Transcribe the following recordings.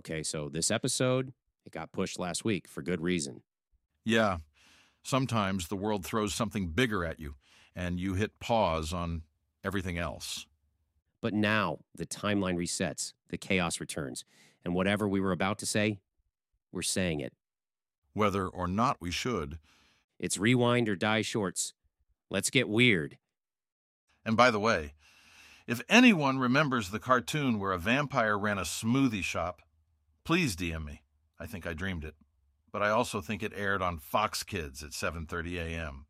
Okay, so this episode, it got pushed last week for good reason. Yeah, sometimes the world throws something bigger at you, and you hit pause on everything else. But now the timeline resets, the chaos returns, and whatever we were about to say, we're saying it. Whether or not we should. It's rewind or die shorts. Let's get weird. And by the way, if anyone remembers the cartoon where a vampire ran a smoothie shop, please DM me. I think I dreamed it. But I also think it aired on Fox Kids at 7:30 a.m.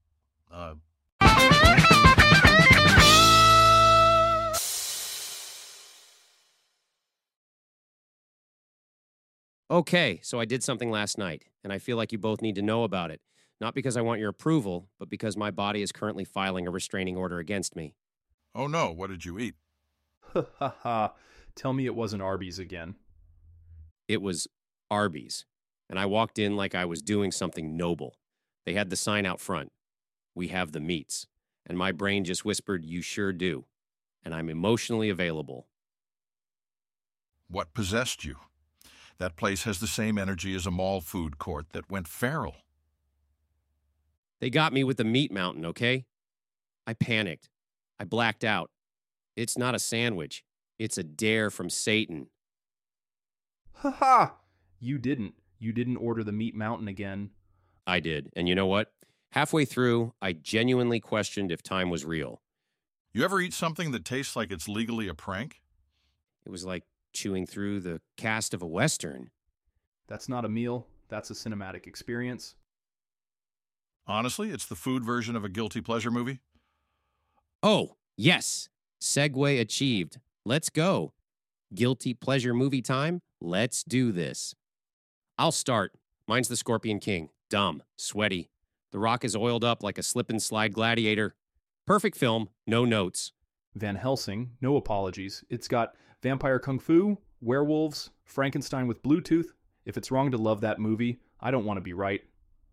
Okay, so I did something last night, and I feel like you both need to know about it. Not because I want your approval, but because my body is currently filing a restraining order against me. Oh no, what did you eat? Ha ha ha. Tell me it wasn't Arby's again. It was Arby's, and I walked in like I was doing something noble. They had the sign out front. We have the meats. And my brain just whispered, you sure do. And I'm emotionally available. What possessed you? That place has the same energy as a mall food court that went feral. They got me with the meat mountain, okay? I panicked. I blacked out. It's not a sandwich. It's a dare from Satan. Ha ha! You didn't. You didn't order the meat mountain again. I did. And you know what? Halfway through, I genuinely questioned if time was real. You ever eat something that tastes like it's legally a prank? It was like chewing through the cast of a Western. That's not a meal. That's a cinematic experience. Honestly, it's the food version of a guilty pleasure movie. Oh, yes. Segue achieved. Let's go. Guilty pleasure movie time? Let's do this. I'll start. Mine's The Scorpion King. Dumb. Sweaty. The Rock is oiled up like a slip and slide gladiator. Perfect film. No notes. Van Helsing, no apologies. It's got vampire kung fu, werewolves, Frankenstein with Bluetooth. If it's wrong to love that movie, I don't want to be right.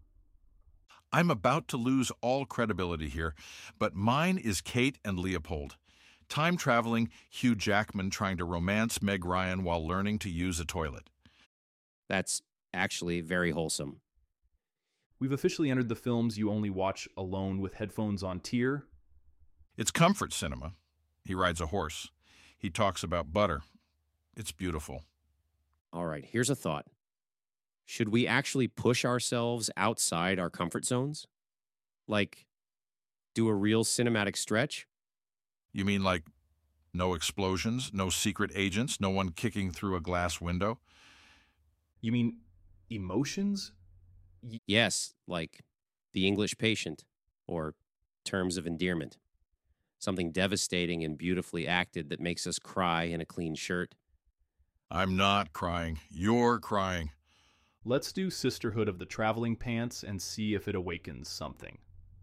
I'm about to lose all credibility here, but mine is Kate and Leopold. Time-traveling Hugh Jackman trying to romance Meg Ryan while learning to use a toilet. That's actually very wholesome. We've officially entered the films you only watch alone with headphones on tier. It's comfort cinema. He rides a horse. He talks about butter. It's beautiful. All right, here's a thought. Should we actually push ourselves outside our comfort zones? Like, do a real cinematic stretch? You mean like no explosions, no secret agents, no one kicking through a glass window? You mean emotions? Yes, like The English Patient or Terms of Endearment. Something devastating and beautifully acted that makes us cry in a clean shirt. I'm not crying. You're crying. Let's do Sisterhood of the Traveling Pants and see if it awakens something.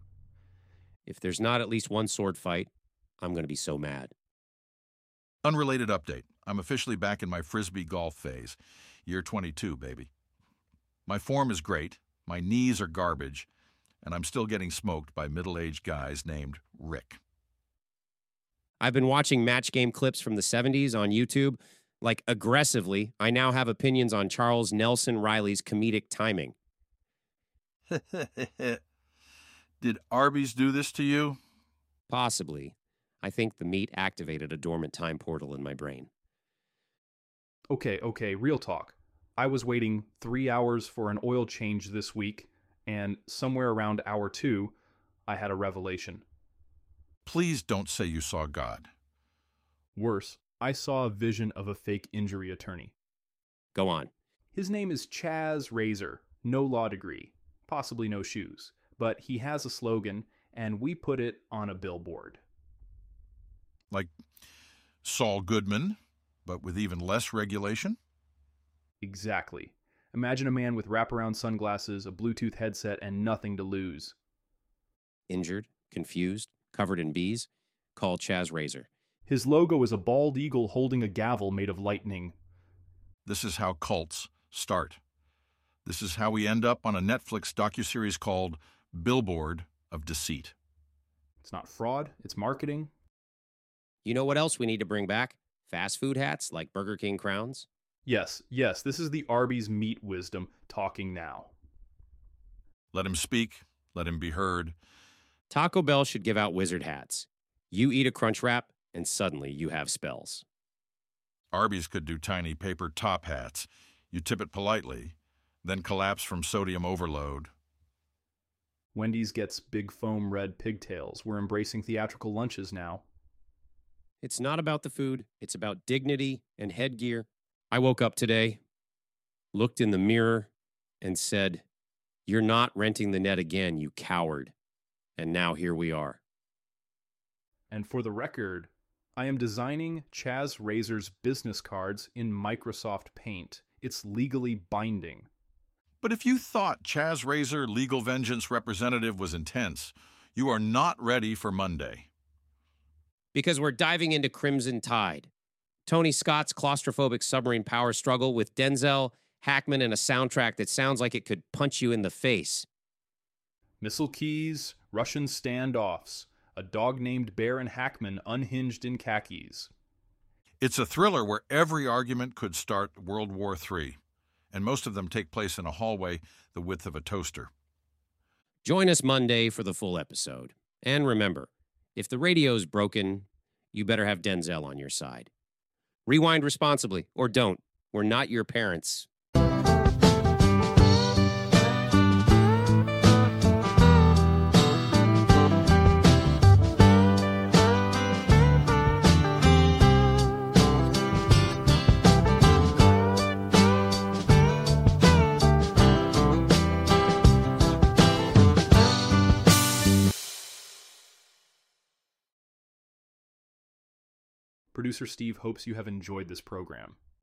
If there's not at least one sword fight, I'm going to be so mad. Unrelated update. I'm officially back in my Frisbee golf phase. Year 22, baby. My form is great, my knees are garbage, and I'm still getting smoked by middle-aged guys named Rick. I've been watching match game clips from the 70s on YouTube. Like, aggressively, I now have opinions on Charles Nelson Riley's comedic timing. Did Arby's do this to you? Possibly. I think the meat activated a dormant time portal in my brain. Okay, real talk. I was waiting 3 hours for an oil change this week, and somewhere around hour 2, I had a revelation. Please don't say you saw God. Worse, I saw a vision of a fake injury attorney. Go on. His name is Chaz Razor, no law degree, possibly no shoes, but he has a slogan, and we put it on a billboard. Like Saul Goodman, but with even less regulation? Exactly. Imagine a man with wraparound sunglasses, a Bluetooth headset, and nothing to lose. Injured, confused, covered in bees? Call Chaz Razor. His logo is a bald eagle holding a gavel made of lightning. This is how cults start. This is how we end up on a Netflix docuseries called Billboard of Deceit. It's not fraud, it's marketing. You know what else we need to bring back? Fast food hats like Burger King crowns. Yes, this is the Arby's meat wisdom talking now. Let him speak. Let him be heard. Taco Bell should give out wizard hats. You eat a Crunch Wrap, and suddenly you have spells. Arby's could do tiny paper top hats. You tip it politely, then collapse from sodium overload. Wendy's gets big foam red pigtails. We're embracing theatrical lunches now. It's not about the food. It's about dignity and headgear. I woke up today, looked in the mirror, and said, "You're not renting the net again, you coward." And now here we are. And for the record, I am designing Chaz Razor's business cards in Microsoft Paint. It's legally binding. But if you thought Chaz Razor Legal Vengeance Representative was intense, you are not ready for Monday. Because we're diving into Crimson Tide, Tony Scott's claustrophobic submarine power struggle with Denzel, Hackman, and a soundtrack that sounds like it could punch you in the face. Missile keys, Russian standoffs, a dog named Baron Hackman unhinged in khakis. It's a thriller where every argument could start World War III, and most of them take place in a hallway the width of a toaster. Join us Monday for the full episode. And remember, if the radio's broken, you better have Denzel on your side. Rewind responsibly, or don't. We're not your parents. Producer Steve hopes you have enjoyed this program.